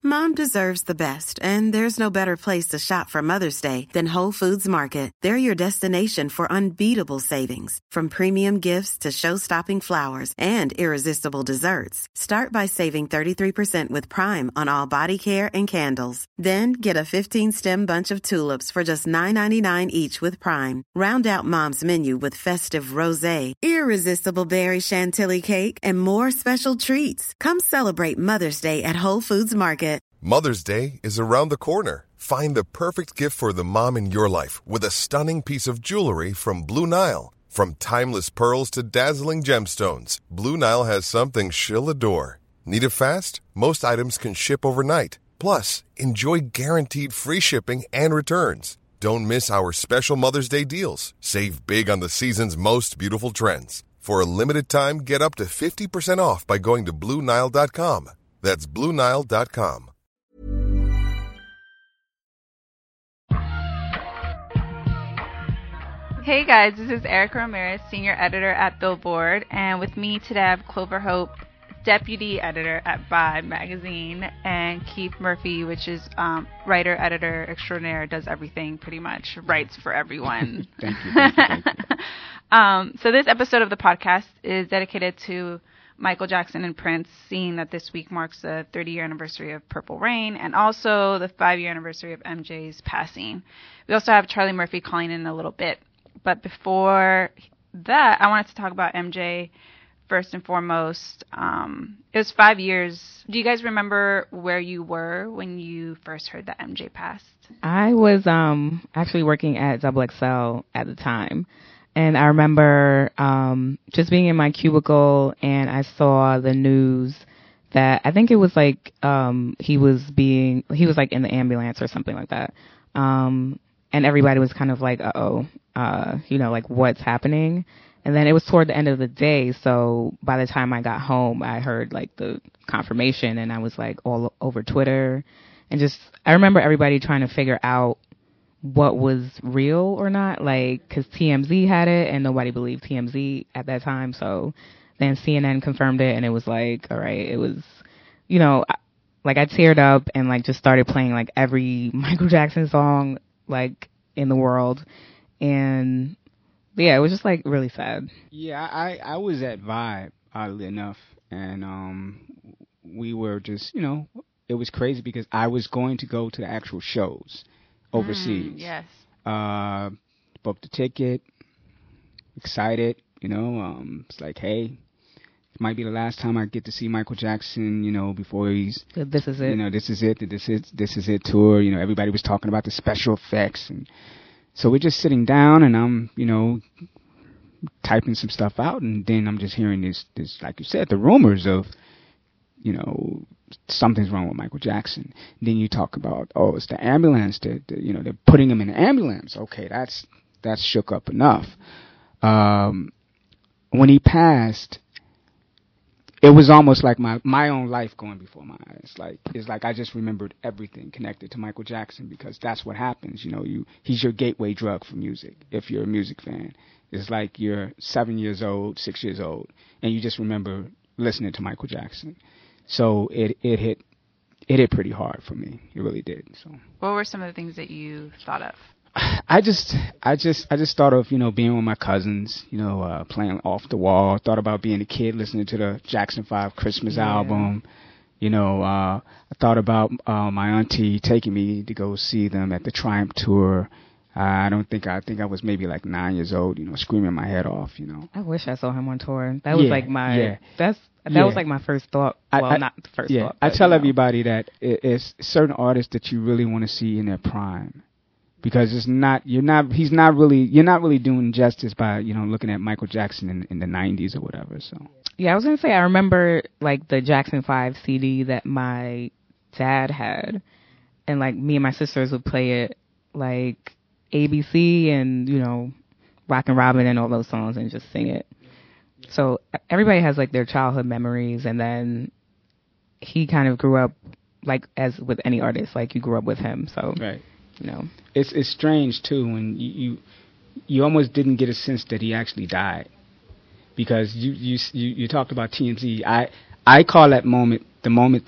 Mom deserves the best, and there's no better place to shop for Mother's Day than Whole Foods Market. They're your destination for unbeatable savings, from premium gifts to show-stopping flowers and irresistible desserts. Start by saving 33% with Prime on all body care and candles. Then get a 15-stem bunch of tulips for just $9.99 each with Prime. Round out Mom's menu with festive rosé, irresistible berry chantilly cake, and more special treats. Come celebrate Mother's Day at Whole Foods Market. Mother's Day is around the corner. Find the perfect gift for the mom in your life with a stunning piece of jewelry from Blue Nile. From timeless pearls to dazzling gemstones, Blue Nile has something she'll adore. Need it fast? Most items can ship overnight. Plus, enjoy guaranteed free shipping and returns. Don't miss our special Mother's Day deals. Save big on the season's most beautiful trends. For a limited time, get up to 50% off by going to BlueNile.com. That's BlueNile.com. Hey guys, this is Erica Ramirez, Senior Editor at Billboard, and with me today I have Clover Hope, Deputy Editor at Vibe Magazine, and Keith Murphy, which is Writer, Editor Extraordinaire, does everything pretty much, writes for everyone. Thank you. So this episode of the podcast is dedicated to Michael Jackson and Prince, seeing that this week marks the 30-year anniversary of Purple Rain and also the 5-year anniversary of MJ's passing. We also have Charlie Murphy calling in a little bit. But before that, I wanted to talk about MJ first and foremost. It was 5 years. Do you guys remember where you were when you first heard that MJ passed? I was actually working at XXL at the time. And I remember just being in my cubicle and I saw the news that I think it was like he was like in the ambulance or something like that. And everybody was kind of like, like what's happening? And then it was toward the end of the day. So by the time I got home, I heard like the confirmation and I was like all over Twitter and I remember everybody trying to figure out what was real or not, like, cause TMZ had it and nobody believed TMZ at that time. So then CNN confirmed it and it was like, all right, it was, like I teared up and like just started playing like every Michael Jackson song like in the world. And yeah, it was just like really sad. Yeah, I was at Vibe, oddly enough, and we were just, it was crazy because I was going to go to the actual shows overseas. Yes. Booked the ticket, excited, it's like, hey, it might be the last time I get to see Michael Jackson, before he's... This is it. This is it tour. Everybody was talking about the special effects. And so we're just sitting down and I'm, typing some stuff out. And then I'm just hearing this, like you said, the rumors of, something's wrong with Michael Jackson. And then you talk about, it's the ambulance. They're putting him in an ambulance. Okay, that's shook up enough. When he passed... It was almost like my own life going before my eyes. It's like I just remembered everything connected to Michael Jackson because that's what happens. He's your gateway drug for music. If you're a music fan, it's like you're 7 years old, 6 years old, and you just remember listening to Michael Jackson. So it hit pretty hard for me. It really did. So what were some of the things that you thought of? I just thought of, being with my cousins, playing off the wall. Thought about being a kid listening to the Jackson 5 Christmas album. I thought about my auntie taking me to go see them at the Triumph tour. I think I was maybe like 9 years old, screaming my head off, I wish I saw him on tour. That was like my that was like my first thought. Well, not the first thought. I tell everybody that it's certain artists that you really want to see in their prime. Because you're not really doing justice by, looking at Michael Jackson in the 90s or whatever. So yeah, I was going to say, I remember like the Jackson 5 CD that my dad had and like me and my sisters would play it like ABC and, Rockin' Robin and all those songs and just sing it. So everybody has like their childhood memories and then he kind of grew up like as with any artist, like you grew up with him. So right. It's strange too when you almost didn't get a sense that he actually died because you talked about TMZ. I call that moment the moment that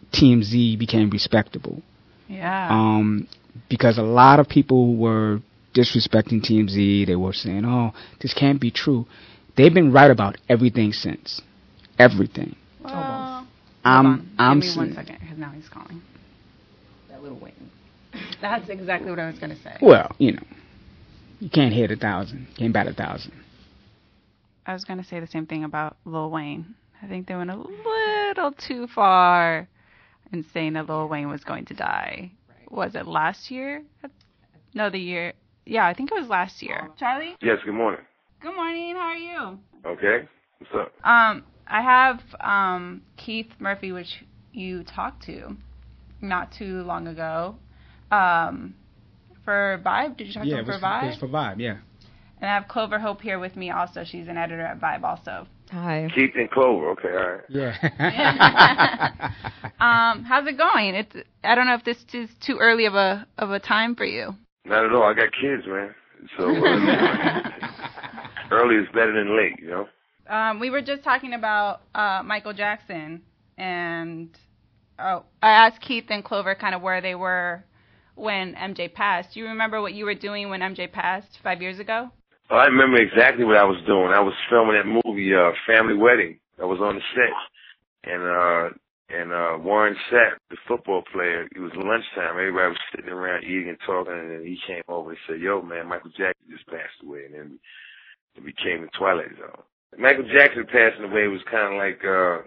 TMZ became respectable. Yeah. Because a lot of people were disrespecting TMZ. They were saying, "Oh, this can't be true." They've been right about everything since. Everything. Well, I'm Give me 1 second, because now he's calling. That little Wayne. That's exactly what I was going to say. Well, you can't hit 1,000. Can't bat 1,000. I was going to say the same thing about Lil Wayne. I think they went a little too far in saying that Lil Wayne was going to die. Right. Was it last year? No, the year. Yeah, I think it was last year. Charlie? Yes, good morning. Good morning. How are you? Okay. What's up? I have Keith Murphy, which you talked to not too long ago. For Vibe? Did you talk to him for Vibe? Yeah, it was for Vibe, yeah. And I have Clover Hope here with me also. She's an editor at Vibe also. Hi. Keith and Clover. Okay, all right. Yeah. How's it going? I don't know if this is too early of a time for you. Not at all. I got kids, man. So early is better than late, you know? We were just talking about Michael Jackson, and I asked Keith and Clover kind of where they were when MJ passed. Do you remember what you were doing when MJ passed 5 years ago? I remember exactly what I was doing. I was filming that movie, Family Wedding. I was on the set, and Warren Sapp, the football player, it was lunchtime. Everybody was sitting around eating and talking, and then he came over and said, "Yo, man, Michael Jackson just passed away," and then it became the Twilight Zone. Michael Jackson passing away was kind of like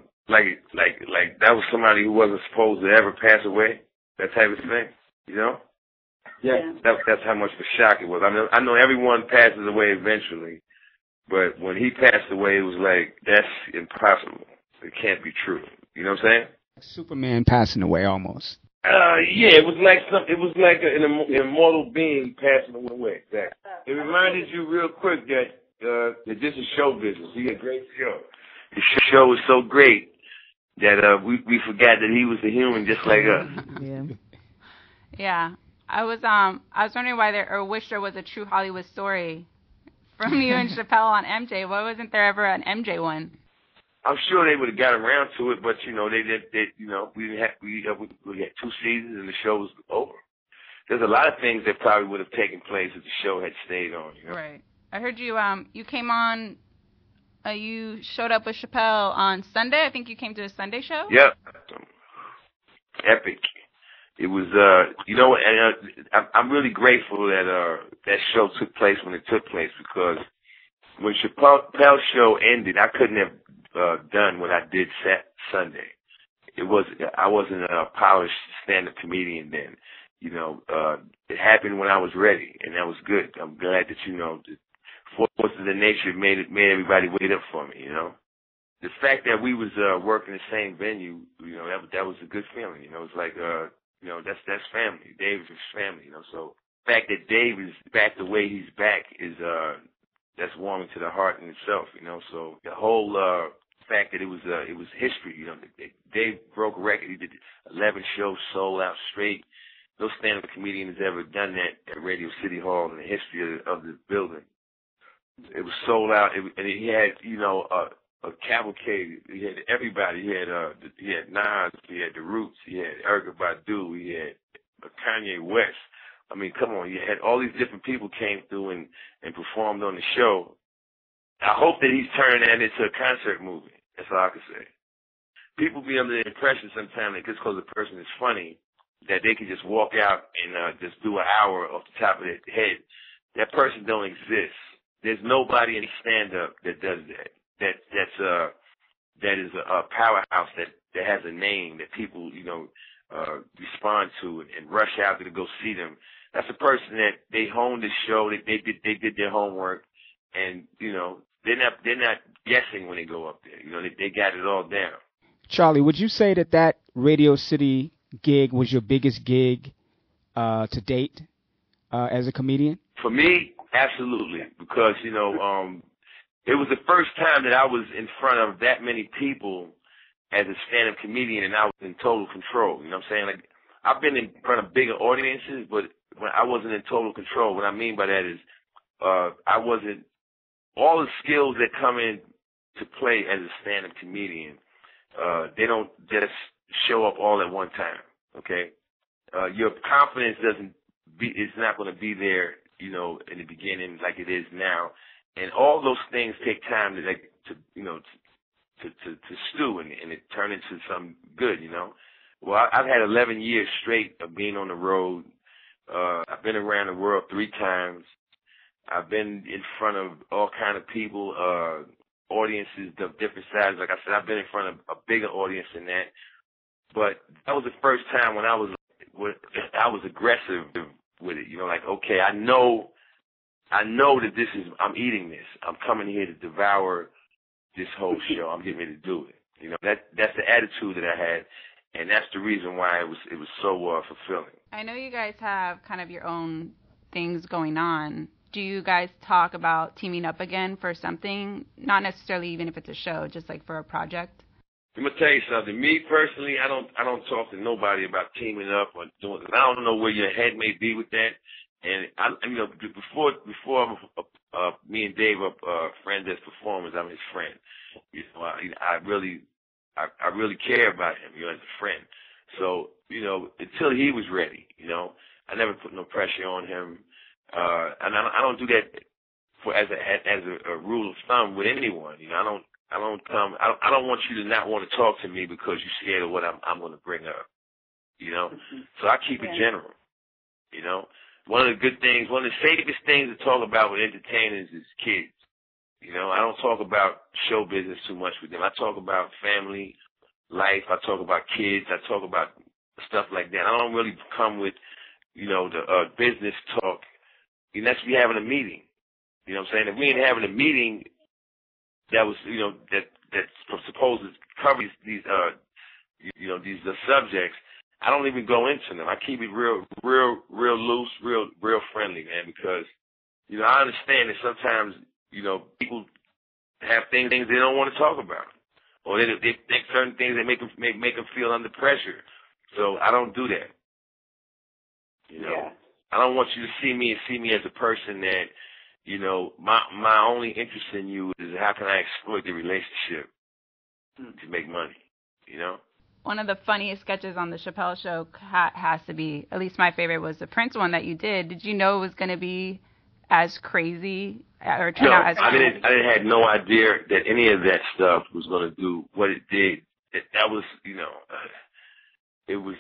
that was somebody who wasn't supposed to ever pass away, that type of thing, you know? Yeah. That's how much of a shock it was. I know everyone passes away eventually, but when he passed away, it was like, that's impossible. It can't be true. You know what I'm saying? Superman passing away almost. Yeah, it was like an immortal being passing away. Exactly. It reminded you real quick that this is show business. He had a great show. The show was so great that we forgot that he was a human just like us. Yeah. Yeah. I was wondering why wish there was a true Hollywood story from you and Chappelle on MJ. Why wasn't there ever an MJ one? I'm sure they would have got around to it, but we had 2 seasons and the show was over. There's a lot of things that probably would have taken place if the show had stayed on. You know? Right. I heard you came on. You showed up with Chappelle on Sunday. I think you came to a Sunday show. Yep. Epic. It was, and I'm really grateful that that show took place when it took place, because when Chappelle's show ended, I couldn't have done what I did Sunday. I wasn't a polished stand-up comedian then. It happened when I was ready, and that was good. I'm glad that the forces of nature made everybody wait up for me. The fact that we was working the same venue, that was a good feeling. It's like that's family. Dave is family. So the fact that Dave is back the way he's back is that's warming to the heart in itself. So the whole fact that it was history. Dave broke a record. He did 11 shows sold out straight. No stand-up comedian has ever done that at Radio City Hall in the history of the building. It was sold out, and he had a cavalcade. He had everybody. He had Nas. He had The Roots. He had Erykah Badu. He had Kanye West. I mean, come on. You had all these different people came through and performed on the show. I hope that he's turning that into a concert movie. That's all I can say. People be under the impression sometimes that just because a person is funny, that they can just walk out and just do an hour off the top of their head. That person don't exist. There's nobody in stand-up that does that. That is a powerhouse that has a name that people respond to and rush out to go see them. That's a person that they honed the show. They did their homework, and they're not guessing when they go up there. They got it all down. Charlie, would you say that Radio City gig was your biggest gig to date as a comedian? For me, absolutely, because it was the first time that I was in front of that many people as a stand-up comedian, and I was in total control. You know what I'm saying? Like, I've been in front of bigger audiences, but when I wasn't in total control. What I mean by that is, I wasn't all the skills that come in to play as a stand-up comedian. They don't just show up all at one time. Okay, your confidence it's not going to be there, you know, in the beginning like it is now, and all those things take time to stew and it turn into something good, you know. Well, I've had 11 years straight of being on the road. I've been around the world 3 times. I've been in front of all kind of people, audiences of different sizes. Like I said, I've been in front of a bigger audience than that. But that was the first time when I was aggressive with it. You know, like, okay, I know that I'm eating this. I'm coming here to devour this whole show. I'm getting ready to do it. You know, that's the attitude that I had, and that's the reason why it was so fulfilling. I know you guys have kind of your own things going on. Do you guys talk about teaming up again for something? Not necessarily even if it's a show, just like for a project? I'm gonna tell you something. Me personally, I don't talk to nobody about teaming up or doing. I don't know where your head may be with that. And you know, before me and Dave are friends as performers, I'm his friend. You know, I really care about him, you know, as a friend. So, you know, until he was ready, you know, I never put no pressure on him. And I don't do that as a rule of thumb with anyone. You know, I don't want you to not want to talk to me because you're scared of what I'm going to bring up. You know, so I keep it general. You know, one of the safest things to talk about with entertainers is kids. You know, I don't talk about show business too much with them. I talk about family, life. I talk about kids. I talk about stuff like that. I don't really come with, you know, the business talk unless we having a meeting. You know what I'm saying? If we ain't having a meeting that was, you know, that's supposed to cover these subjects, I don't even go into them. I keep it real loose, real friendly, man, because, you know, I understand that sometimes, you know, people have things they don't want to talk about, or they think certain things that make them feel under pressure. So I don't do that. You know, yeah. I don't want you to see me as a person that, you know, my only interest in you is how can I exploit the relationship to make money, you know? One of the funniest sketches on the Chappelle Show has to be, at least my favorite, was the Prince one that you did. Did you know it was going to be as crazy or turn out as crazy? I had no idea that any of that stuff was going to do what it did. That was, you know, it was,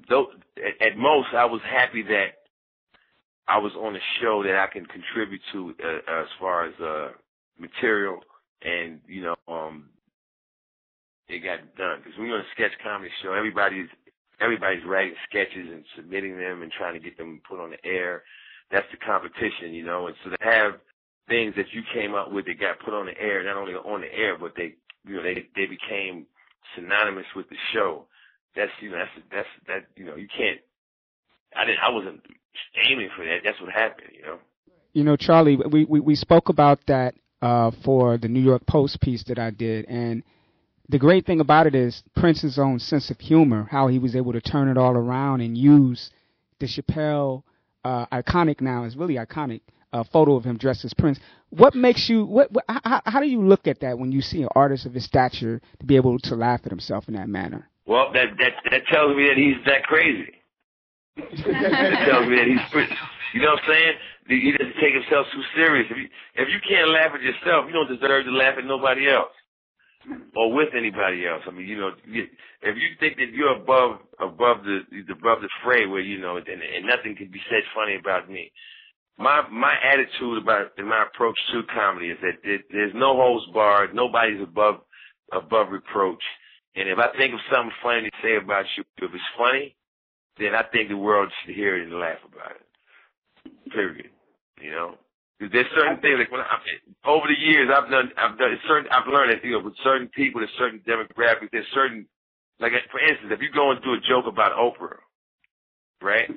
at most I was happy that I was on a show that I can contribute to as far as material, and, you know, it got done. Because when you're on a sketch comedy show, everybody's writing sketches and submitting them and trying to get them put on the air. That's the competition, you know. And so to have things that you came up with that got put on the air, not only on the air, but they became synonymous with the show. That's, you know, that's you know, you can't. I wasn't aiming for that. That's what happened, you know. You know, Charlie, we spoke about that for the New York Post piece that I did, and the great thing about it is Prince's own sense of humor, how he was able to turn it all around and use the Chappelle iconic, now is really iconic, photo of him dressed as Prince. What makes you, how do you look at that when you see an artist of his stature to be able to laugh at himself in that manner? Well, that tells me that he's that crazy. That tells me that he's pretty, you know what I'm saying? He doesn't take himself too serious. If you can't laugh at yourself, you don't deserve to laugh at nobody else or with anybody else. I mean, you know, if you think that you're above the fray where, you know, and nothing can be said funny about me. My attitude about and my approach to comedy is that there's no holds barred. Nobody's above reproach. And if I think of something funny to say about you, if it's funny, then I think the world should hear it and laugh about it. Period. You know, there's certain things like over the years I've learned that, you know, with certain people, there's certain demographics, there's certain, like for instance, if you go and do a joke about Oprah, right?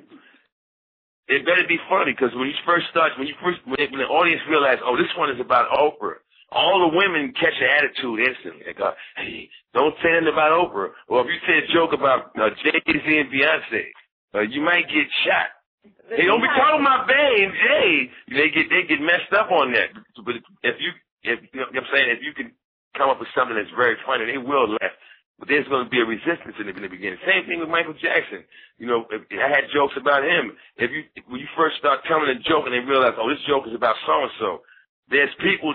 It better be funny, because when the audience realizes, oh, this one is about Oprah, all the women catch an attitude instantly. They go, hey, don't say anything about Oprah. Or if you say a joke about Jay-Z and Beyonce, you might get shot. Hey, don't be talking about babes. Hey, they get messed up on that. But if you know what I'm saying, if you can come up with something that's very funny, they will laugh but there's going to be a resistance in the beginning. Same thing with Michael Jackson. You know, I had jokes about him. When you first start telling a joke and they realize, oh, this joke is about so-and-so, there's people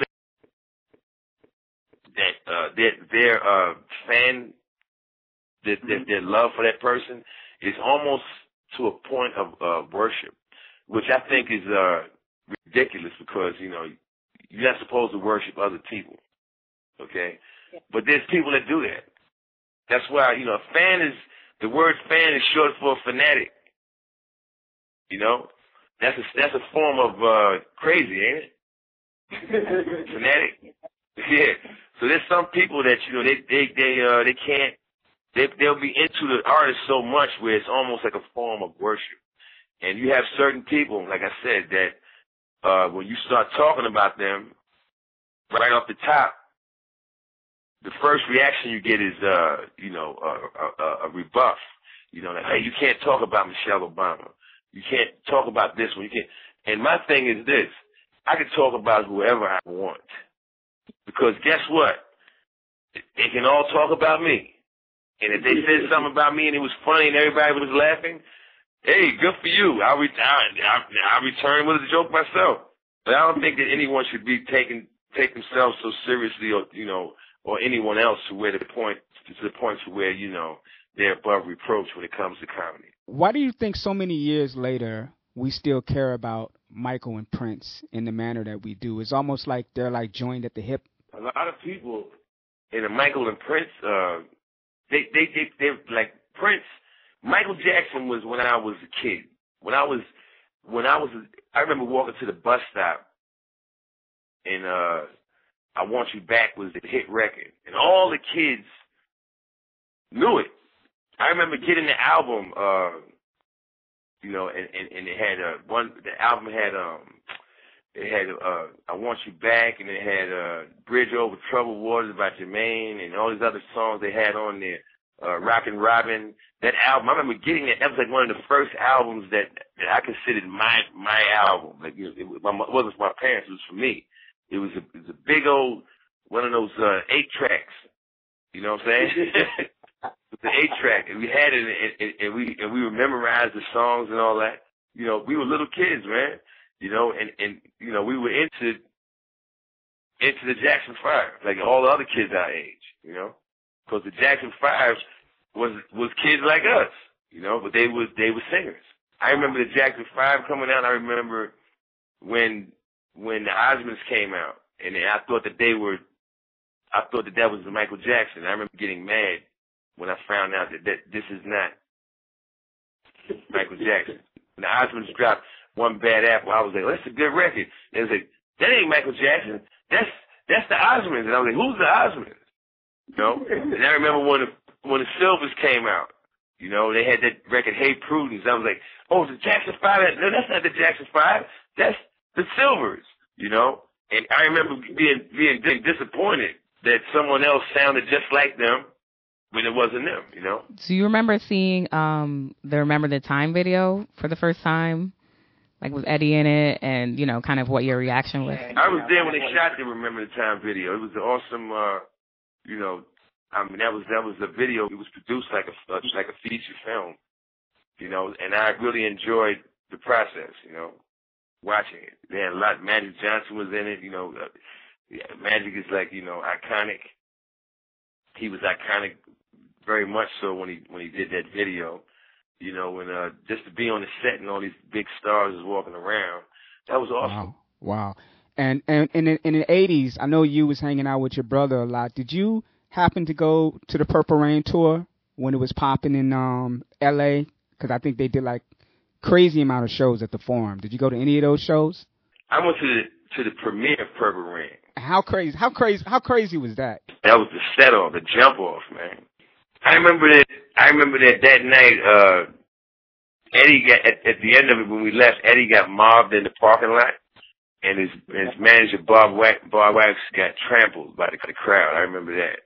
their fan, their love for that person is almost to a point of worship, which I think is ridiculous because, you know, you're not supposed to worship other people, okay? Yeah. But there's people that do that. That's why, you know, the word fan is short for fanatic. You know? That's a form of crazy, ain't it? Fanatic. Yeah. So there's some people that, you know, they can't, they'll be into the artist so much where it's almost like a form of worship. And you have certain people, like I said, that when you start talking about them right off the top, the first reaction you get is, you know, a rebuff. You know, like, hey, you can't talk about Michelle Obama. You can't talk about this one. You can't. And my thing is this: I can talk about whoever I want, because guess what? They can all talk about me. And if they said something about me and it was funny and everybody was laughing, hey, good for you. I'll return with a joke myself. But I don't think that anyone should be take themselves so seriously, or, you know, or anyone else to the point to where, you know, they're above reproach when it comes to comedy. Why do you think so many years later we still care about Michael and Prince in the manner that we do? It's almost like they're like joined at the hip. A lot of people in the Michael and Prince, they're like Prince. Michael Jackson was when I was a kid. I remember walking to the bus stop, and I Want You Back was the hit record, and all the kids knew it. I remember getting the album, you know, and it had the album had I Want You Back, and it had Bridge Over Troubled Waters by Jermaine, and all these other songs they had on there. Rockin' Robin, that album, I remember getting that. That was like one of the first albums that I considered my album. Like, you know, it wasn't for my parents, it was for me. It was a big old, one of those 8-tracks. You know what I'm saying? With the 8-track, and we had it, and we would memorize the songs and all that. You know, we were little kids, man. You know, and you know, we were into the Jackson 5, like all the other kids our age. You know. Because the Jackson 5 was kids like us, you know, but they were singers. I remember the Jackson 5 coming out. I remember when the Osmonds came out, and I thought that that was Michael Jackson. I remember getting mad when I found out that this is not Michael Jackson. When the Osmonds dropped One Bad Apple, I was like, well, that's a good record. They was like, that ain't Michael Jackson. That's the Osmonds. And I was like, who's the Osmonds? You know, and I remember when the Silvers came out, you know, they had that record, Hey Prudence. I was like, oh, the Jackson 5, no, that's not the Jackson 5, that's the Silvers, you know. And I remember being disappointed that someone else sounded just like them when it wasn't them, you know. Do you remember seeing the Remember the Time video for the first time? Like with Eddie in it, and, you know, kind of what your reaction was? I was there when they shot the Remember the Time video. It was an awesome, you know, I mean, that was a video. It was produced like a feature film, you know, and I really enjoyed the process, you know, watching it. They had a lot. Magic Johnson was in it, you know. Magic is like, you know, iconic. He was iconic very much so when he did that video, you know, when just to be on the set and all these big stars was walking around, that was awesome. Wow. And in the 80s, I know you was hanging out with your brother a lot. Did you happen to go to the Purple Rain tour when it was popping in L.A.? Because I think they did like crazy amount of shows at the Forum. Did you go to any of those shows? I went to the premiere of Purple Rain. How crazy was that? That was the set off, the jump off, man. I remember that night. Eddie got at the end of it when we left. Eddie got mobbed in the parking lot. And his manager, Bob Wax, got trampled by the crowd. I remember that.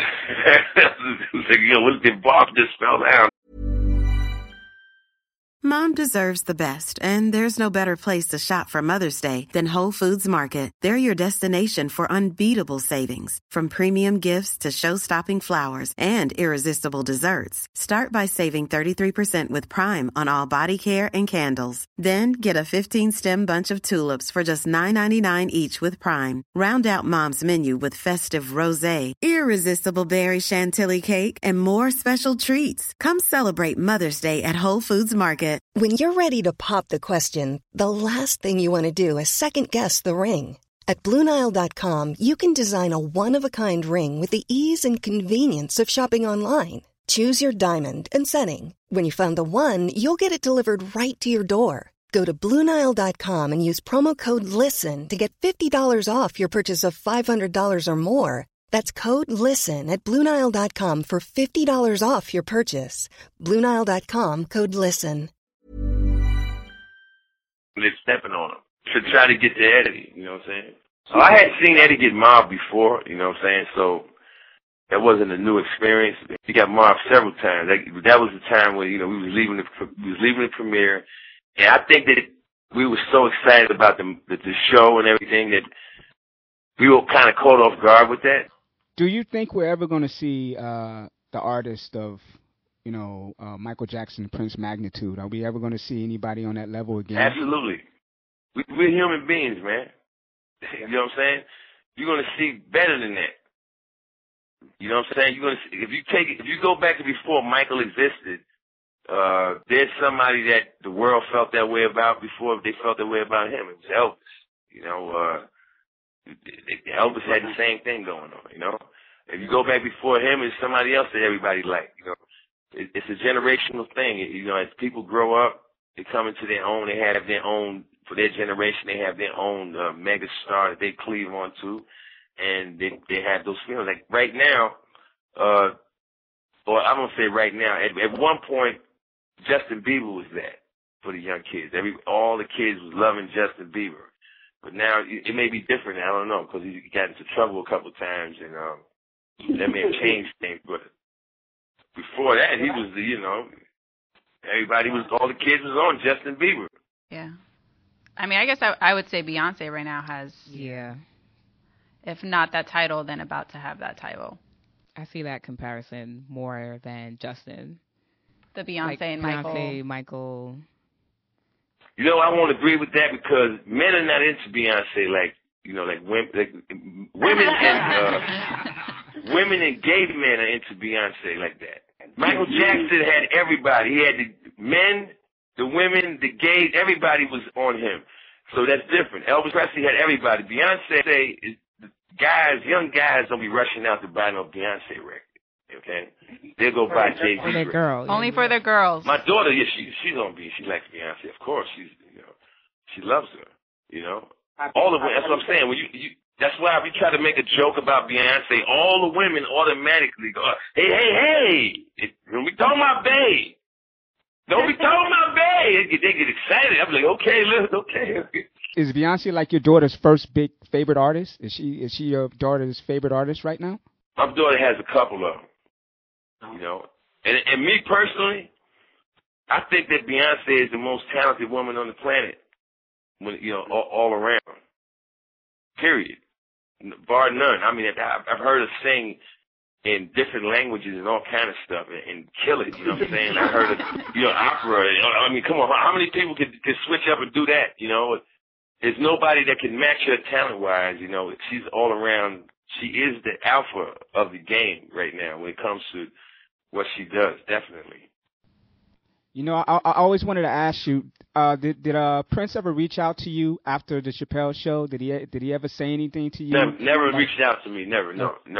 It was like, what did Bob just fell down? Mom deserves the best, and there's no better place to shop for Mother's Day than Whole Foods Market. They're your destination for unbeatable savings, from premium gifts to show-stopping flowers and irresistible desserts. Start by saving 33% with Prime on all body care and candles. Then get a 15-stem bunch of tulips for just $9.99 each with Prime. Round out Mom's menu with festive rosé, irresistible berry chantilly cake, and more special treats. Come celebrate Mother's Day at Whole Foods Market. When you're ready to pop the question, the last thing you want to do is second-guess the ring. At BlueNile.com, you can design a one-of-a-kind ring with the ease and convenience of shopping online. Choose your diamond and setting. When you find the one, you'll get it delivered right to your door. Go to BlueNile.com and use promo code LISTEN to get $50 off your purchase of $500 or more. That's code LISTEN at BlueNile.com for $50 off your purchase. BlueNile.com, code LISTEN. They're stepping on him to try to get to Eddie, you know what I'm saying? So I had seen Eddie get mobbed before, you know what I'm saying? So that wasn't a new experience. He got mobbed several times. That was the time when, you know, we was leaving the premiere. And I think that we were so excited about the show and everything that we were kind of caught off guard with that. Do you think we're ever going to see the artist of, you know, Michael Jackson, Prince magnitude? Are we ever going to see anybody on that level again? Absolutely. We're human beings, man. You know what I'm saying? You're going to see better than that. You know what I'm saying? You're going to see, if you go back to before Michael existed, there's somebody that the world felt that way about before they felt that way about him. It was Elvis. You know, Elvis had the same thing going on, you know. If you go back before him, it's somebody else that everybody liked, you know. It's a generational thing. You know, as people grow up, they come into their own, they have their own, for their generation, they have their own mega star that they cleave on to, and they have those feelings. Like right now, or I'm going to say right now, at one point, Justin Bieber was that for the young kids. All the kids was loving Justin Bieber. But now it may be different. I don't know, because he got into trouble a couple of times, and that may have changed things. But before that, he was, you know, all the kids was on Justin Bieber. Yeah. I mean, I guess I would say Beyonce right now has, if not that title, then about to have that title. I see that comparison more than Justin. The Beyonce like and Michael. Beyonce, Michael. You know, I won't agree with that because men are not into Beyonce like, you know, like women and women and gay men are into Beyonce like that. Michael Jackson had everybody. He had the men, the women, the gays, everybody was on him. So that's different. Elvis Presley had everybody. Beyonce is guys, young guys don't be rushing out to buy no Beyonce record. Okay? They'll go buy Jay-Z For their record. girls. Only for their girls. My daughter, yeah, she likes Beyonce. Of course, she loves her. You know, all the women. That's what I'm saying. When you that's why we try to make a joke about Beyonce. All the women automatically go, hey! Don't be talking about bae. Don't be talking about bae. They get excited. I'm like, okay. Is Beyonce like your daughter's first big favorite artist? Is she your daughter's favorite artist right now? My daughter has a couple of them, you know. And me personally, I think that Beyonce is the most talented woman on the planet, when you know, all around. Period. Bar none. I mean, I've heard her sing in different languages and all kind of stuff and kill it, you know what I'm saying? I heard her, you know, opera. I mean, come on, how many people could switch up and do that, you know? There's nobody that can match her talent-wise, you know. She's all around. She is the alpha of the game right now when it comes to what she does, definitely. You know, I always wanted to ask you, did Prince ever reach out to you after the Chappelle show? Did he ever say anything to you? Never reached out to me. Never.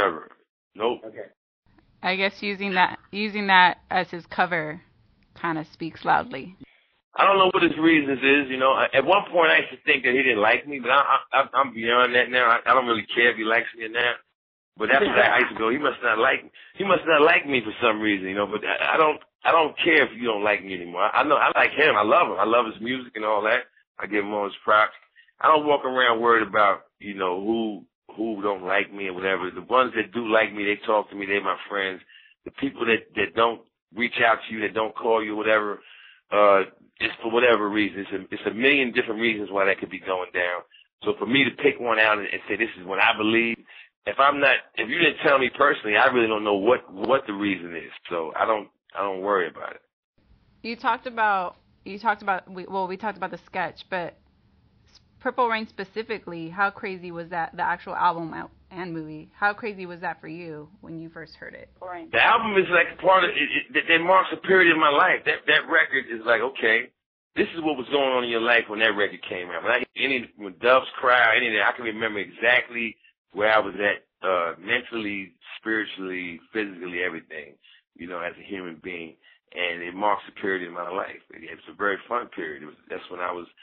Nope. Okay. I guess using that as his cover kind of speaks loudly. I don't know what his reasons is, you know. At one point I used to think that he didn't like me, but I'm beyond that now. I don't really care if he likes me or not. But after that, I used to go, he must not like me. He must not like me for some reason, you know. But I don't care if you don't like me anymore. I know I like him. I love him. I love his music and all that. I give him all his props. I don't walk around worried about, you know, who don't like me or whatever. The ones that do like me, they talk to me. They're my friends. The people that don't reach out to you, that don't call you, whatever, it's for whatever reason. It's a million different reasons why that could be going down. So for me to pick one out and say this is what I believe, if you didn't tell me personally, I really don't know what the reason is. So I don't worry about it. We talked about the sketch, but Purple Rain specifically, how crazy was that, the actual album and movie? How crazy was that for you when you first heard it? The album is like part of it. That marks a period in my life. That record is like, okay, this is what was going on in your life when that record came out. When Doves Cry, I can remember exactly where I was at, mentally, spiritually, physically, everything, as a human being. And it marks a period in my life. It was a very fun period. That's when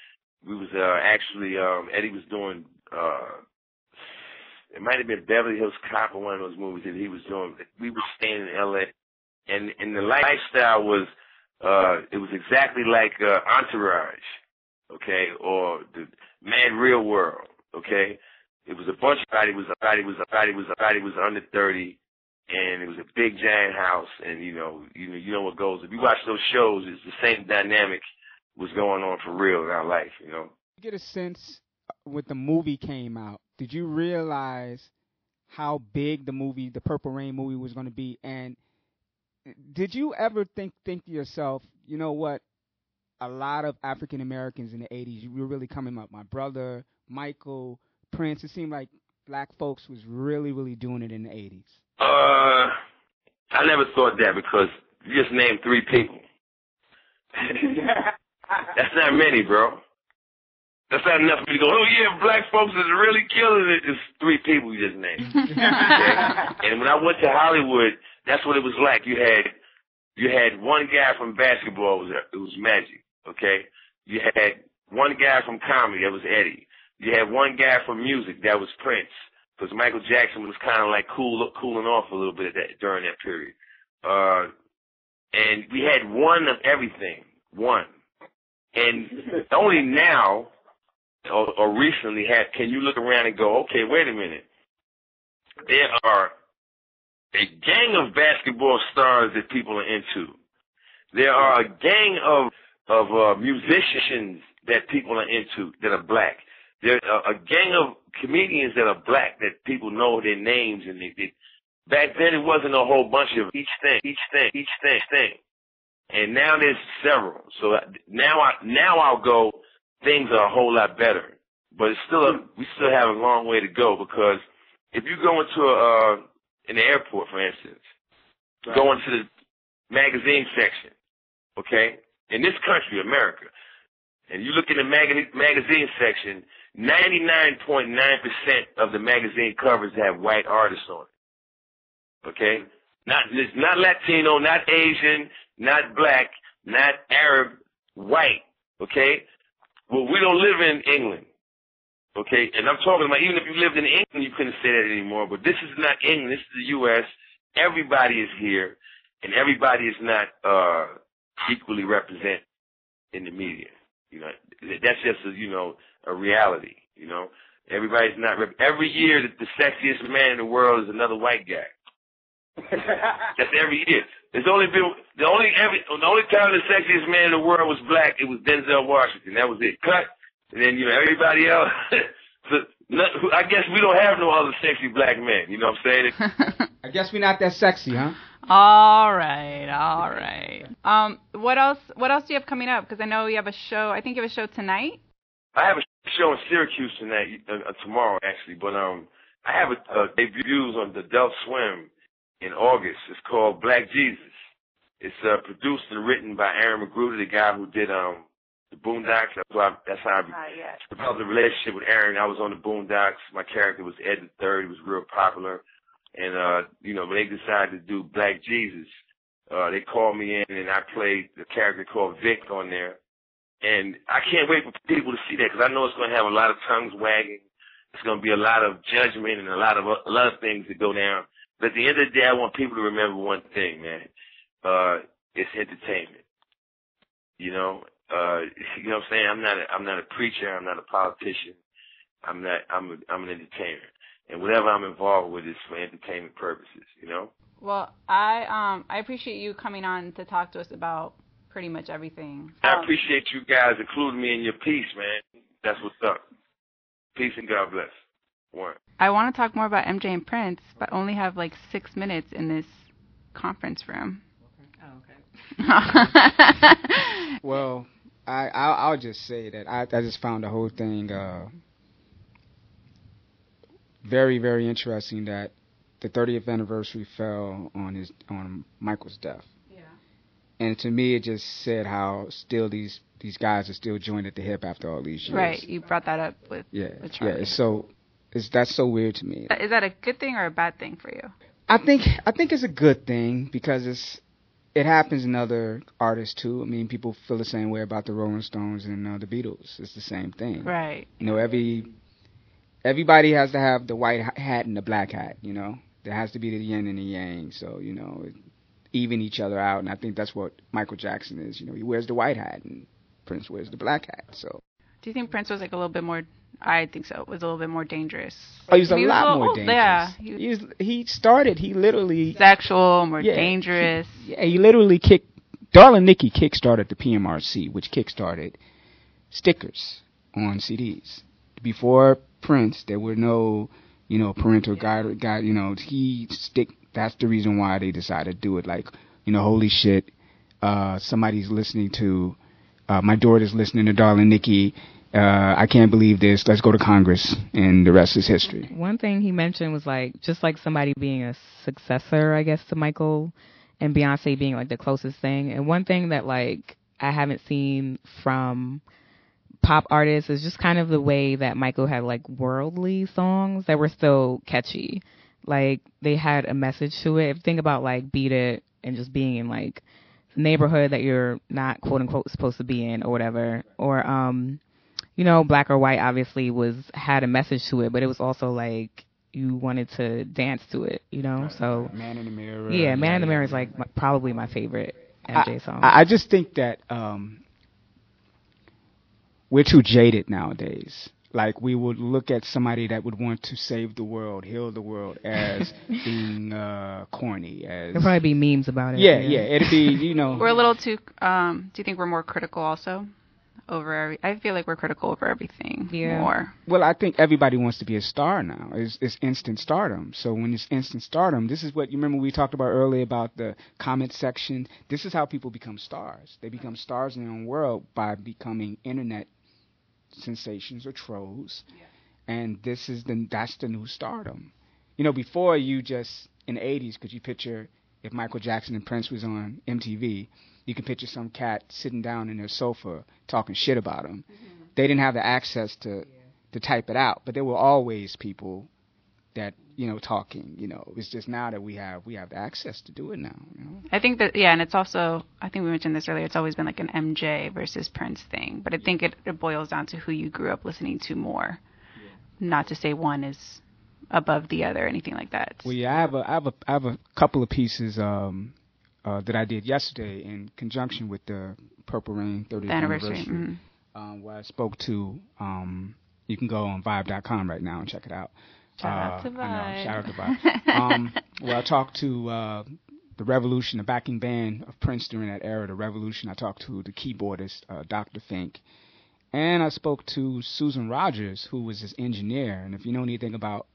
Eddie was doing, it might have been Beverly Hills Cop or one of those movies that he was doing. We were staying in L.A. and the lifestyle was, it was exactly like Entourage, okay, or the Mad Real World, okay. It was a bunch of everybody was under 30, and it was a big giant house, and you know what goes. If you watch those shows, it's the same dynamic was going on for real in our life, You get a sense when the movie came out, did you realize how big the Purple Rain movie was going to be? And did you ever think to yourself, you know what, a lot of African Americans in the 80s, you were really coming up. My brother, Michael, Prince, it seemed like black folks was really, really doing it in the 80s. I never thought that because you just named 3 people. That's not many, bro. That's not enough for me to go, oh yeah, black folks is really killing it. It's 3 people you just named. Okay? And when I went to Hollywood, that's what it was like. You had one guy from basketball, it was Magic, okay? You had one guy from comedy, that was Eddie. You had one guy from music, that was Prince, because Michael Jackson was kind of like cooling off a little bit during that period. And we had one of everything, one. And only now, or recently, can you look around and go, okay, wait a minute. There are a gang of basketball stars that people are into. There are a gang of musicians that people are into that are black. There's a gang of comedians that are black that people know their names, and back then it wasn't a whole bunch of each thing. And now there's several. So now I'll go, things are a whole lot better. But we still have a long way to go, because if you go into in the airport, for instance, right, go into the magazine section, okay, in this country, America, and you look in the magazine section, 99.9% of the magazine covers have white artists on it, okay? It's not Latino, not Asian, not black, not Arab, white, okay? Well, we don't live in England, okay? And I'm talking about, even if you lived in England, you couldn't say that anymore, but this is not England, this is the U.S. Everybody is here, and everybody is not equally represented in the media. That's just a reality, Everybody's not every year the sexiest man in the world is another white guy. That's every year. There's only been the only time the sexiest man in the world was black, it was Denzel Washington. That was it. Cut. And then everybody else. So, I guess we don't have no other sexy black men. You know what I'm saying? I guess we're not that sexy, huh? All right. What else do you have coming up? Because I know you have a show. I think you have a show tonight. I have a show in Syracuse tonight, tomorrow actually. But I have a debuts on Adult Swim in August. It's called Black Jesus. It's produced and written by Aaron McGruder, the guy who did the Boondocks. That's how I developed a relationship with Aaron. I was on the Boondocks. My character was Ed III. He was real popular. And, when they decided to do Black Jesus, they called me in and I played the character called Vic on there. And I can't wait for people to see that, because I know it's going to have a lot of tongues wagging. It's going to be a lot of judgment and a lot of things that go down. But at the end of the day, I want people to remember one thing, man. It's entertainment. You know what I'm saying? I'm not a preacher. I'm not a politician. I'm an entertainer. And whatever I'm involved with is for entertainment purposes, Well, I appreciate you coming on to talk to us about pretty much everything. I appreciate you guys including me in your piece, man. That's what's up. Peace and God bless. One. I want to talk more about MJ and Prince, but only have like 6 minutes in this conference room. Okay. Well, I'll just say that I just found the whole thing very, very interesting that the 30th anniversary fell on Michael's death. Yeah. And to me, it just said how still these guys are still joined at the hip after all these years. Right. You brought that up with Charlie. Yeah. So that's so weird to me. Is that a good thing or a bad thing for you? I think it's a good thing because it happens in other artists too. I mean, people feel the same way about the Rolling Stones and the Beatles. It's the same thing. Right. You know, everybody has to have the white hat and the black hat, you know. There has to be the yin and the yang, so, you know, even each other out. And I think that's what Michael Jackson is. You know, he wears the white hat and Prince wears the black hat. So. Do you think Prince was like a little bit more? I think so. Was a little bit more dangerous. Oh, he was a lot more dangerous. Yeah. He literally sexual, more dangerous. He literally Darling Nikki kickstarted the PMRC, which kickstarted stickers on CDs. Before Prince, there were no, you know, parental guide, you know, that's the reason why they decided to do it. Like, you know, holy shit, somebody's listening to, my daughter's listening to Darling Nikki. I can't believe this. Let's go to Congress, and the rest is history. One thing he mentioned was like just like somebody being a successor, I guess, to Michael, and Beyonce being like the closest thing. And one thing that like I haven't seen from pop artists is just kind of the way that Michael had like worldly songs that were still catchy. Like they had a message to it. If you think about like Beat It and just being in like neighborhood that you're not quote unquote supposed to be in or whatever, or you know, Black or White obviously had a message to it, but it was also like you wanted to dance to it, you know. Right. So Man in the Mirror. Yeah, Man in the Mirror is like probably my favorite MJ song. I just think that we're too jaded nowadays. Like we would look at somebody that would want to save the world, heal the world, as being corny. There'll probably be memes about it. Yeah. It'd be, you know. We're a little too. Do you think we're more critical also? I feel like we're critical over everything more. Well, I think everybody wants to be a star now. It's instant stardom. So when it's instant stardom, this is what you remember we talked about earlier about the comment section. This is how people become stars. They become stars in their own world by becoming internet sensations or trolls. Yeah. And that's the new stardom. You know, before you just in the 80s, could you picture if Michael Jackson and Prince was on MTV? You can picture some cat sitting down in their sofa talking shit about him. Mm-hmm. They didn't have the access to type it out, but there were always people that, you know, talking. You know, it's just now that we have the access to do it now. You know? I think that and it's also, I think we mentioned this earlier. It's always been like an MJ versus Prince thing, but I think it boils down to who you grew up listening to more. Yeah. Not to say one is above the other or anything like that. Well, yeah, I have a couple of pieces. That I did yesterday in conjunction with the Purple Rain 30th anniversary, where I spoke to, you can go on Vibe.com right now and check it out. Shout out to Vibe. Shout out to Vibe. Where I talked to the Revolution, the backing band of Prince during that era, the Revolution. I talked to the keyboardist, Dr. Fink. And I spoke to Susan Rogers, who was his engineer. And if you know anything about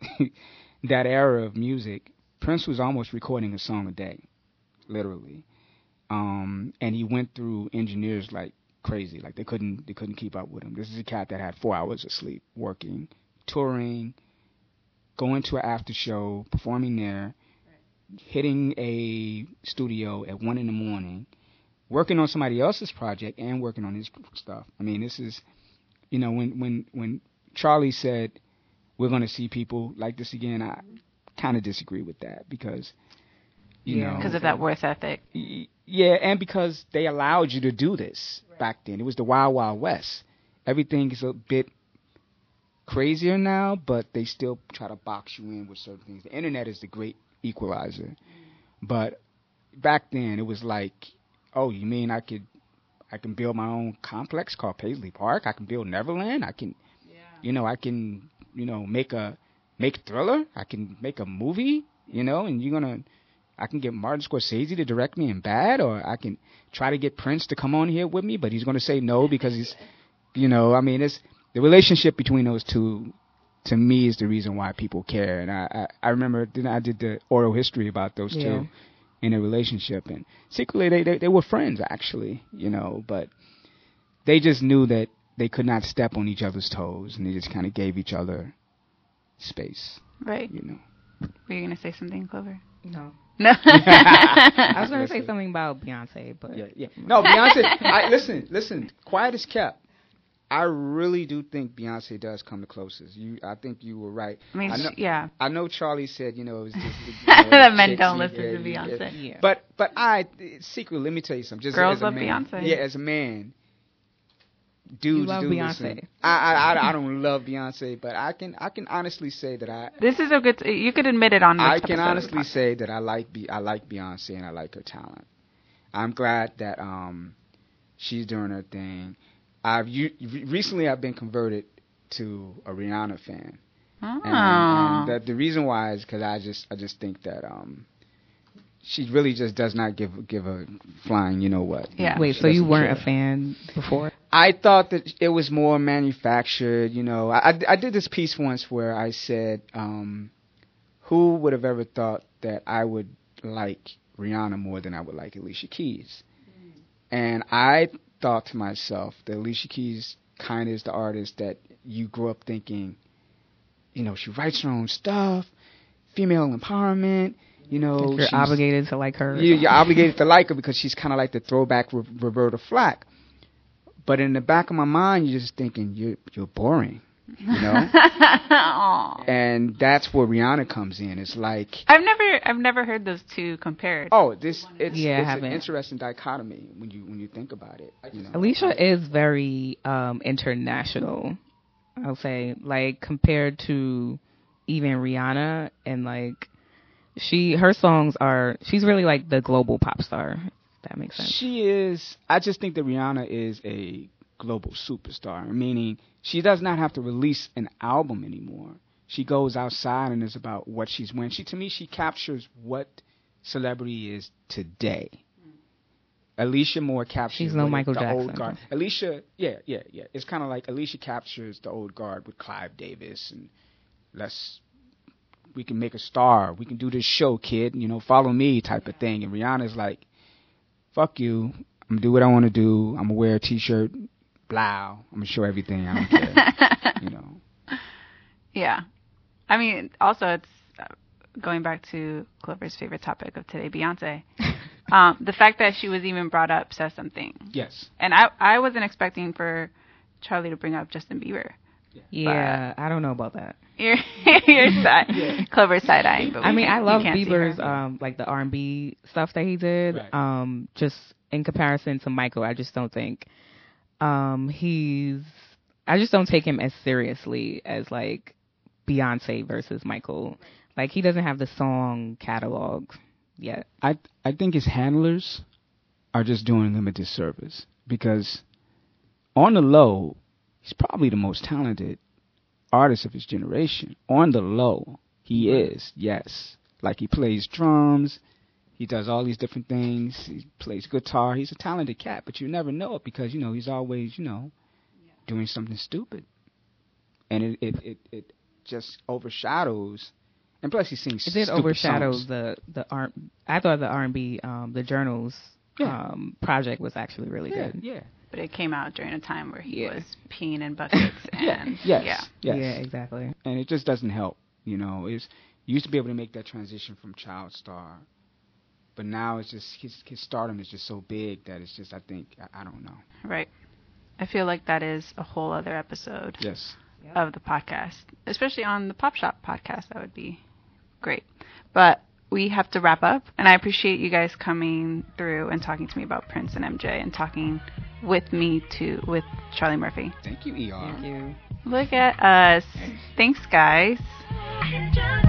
that era of music, Prince was almost recording a song a day. Literally, and he went through engineers like crazy. Like they couldn't keep up with him. This is a cat that had 4 hours of sleep, working, touring, going to an after show, performing there, hitting a studio at 1 a.m, working on somebody else's project and working on his stuff. I mean, this is, you know, when Charlie said we're going to see people like this again, I kind of disagree with that because. You know, because of that worth ethic. Yeah, and because they allowed you to do this back then. It was the Wild Wild West. Everything is a bit crazier now, but they still try to box you in with certain things. The internet is the great equalizer. But back then, it was like, oh, you mean I can build my own complex called Paisley Park? I can build Neverland? I can, make Thriller? I can make a movie, you know, and you're going to... I can get Martin Scorsese to direct me in Bad, or I can try to get Prince to come on here with me, but he's going to say no because he's, I mean, it's the relationship between those two, to me, is the reason why people care. And I remember I did the oral history about those two in a relationship, and secretly they were friends, actually, but they just knew that they could not step on each other's toes, and they just kind of gave each other space. Right. Were you going to say something, Clover? No. No. I was going to say something about Beyonce, but yeah. No, Beyonce. Listen. Quiet as kept. I really do think Beyonce does come the closest. I think you were right. I mean, I know Charlie said, it was just that men don't listen to Beyonce. Yeah. But I secretly, let me tell you something. Just girls as a love man, Beyonce. Yeah, as a man, dudes love do Beyonce. listen. I don't love Beyonce, but I can honestly say that This is a good. You could admit it on this I episode can honestly say that I like Beyonce and I like her talent. I'm glad that she's doing her thing. Recently I've been converted to a Rihanna fan, and the reason why is because I just think that she really just does not give a flying what. Yeah. Wait, so you weren't a fan before? I thought that it was more manufactured. I did this piece once where I said, who would have ever thought that I would like Rihanna more than I would like Alicia Keys? And I thought to myself that Alicia Keys kind of is the artist that you grew up thinking, she writes her own stuff, female empowerment, You're obligated to like her. You're obligated to like her because she's kind of like the throwback Roberta Flack. But in the back of my mind, you're just thinking, you're boring, And that's where Rihanna comes in. It's like I've never heard those two compared. Oh, it's an haven't. interesting dichotomy when you think about it. Alicia is very international, I'll say, like compared to even Rihanna, and like her songs she's really like the global pop star. If that makes sense. She is. I just think that Rihanna is a global superstar, meaning she does not have to release an album anymore. She goes outside and is about what she's wearing. To me, she captures what celebrity is today. Alicia more captures. She's no Michael Jackson. Old guard. Alicia, yeah. It's kind of like Alicia captures the old guard with Clive Davis and we can make a star. We can do this show, kid. Follow me type of thing. And Rihanna's like, fuck you. I'm gonna do what I want to do. I'm gonna wear a t-shirt. Blah. I'm gonna show everything. I don't care. Yeah. I mean, also it's going back to Clover's favorite topic of today, Beyonce. The fact that she was even brought up says something. Yes. And I wasn't expecting for Charlie to bring up Justin Bieber. Yeah, I don't know about that. You're Clover side-eyeing. But I love Bieber's like the R&B stuff that he did. Right. Just in comparison to Michael, I just don't think I just don't take him as seriously as like Beyonce versus Michael. Like he doesn't have the song catalog yet. I think his handlers are just doing him a disservice because on the low, he's probably the most talented artist of his generation. On the low, he is, yes. Like he plays drums, he does all these different things, he plays guitar. He's a talented cat, but you never know it because, he's always, doing something stupid. And it just overshadows. And plus he sings stupid songs. It did overshadow the I thought the R&B, the Journals project was actually really good. Yeah. But it came out during a time where he was peeing in buckets. And Yes. Yeah, exactly. And it just doesn't help. You used to be able to make that transition from child star. But now it's just, his stardom is just so big that it's just, I think, I don't know. Right. I feel like that is a whole other episode of the podcast. Especially on the Pop Shop podcast, that would be great. But we have to wrap up, and I appreciate you guys coming through and talking to me about Prince and MJ and talking with me with Charlie Murphy. Thank you, ER. Thank you. Look at us. Thanks, guys.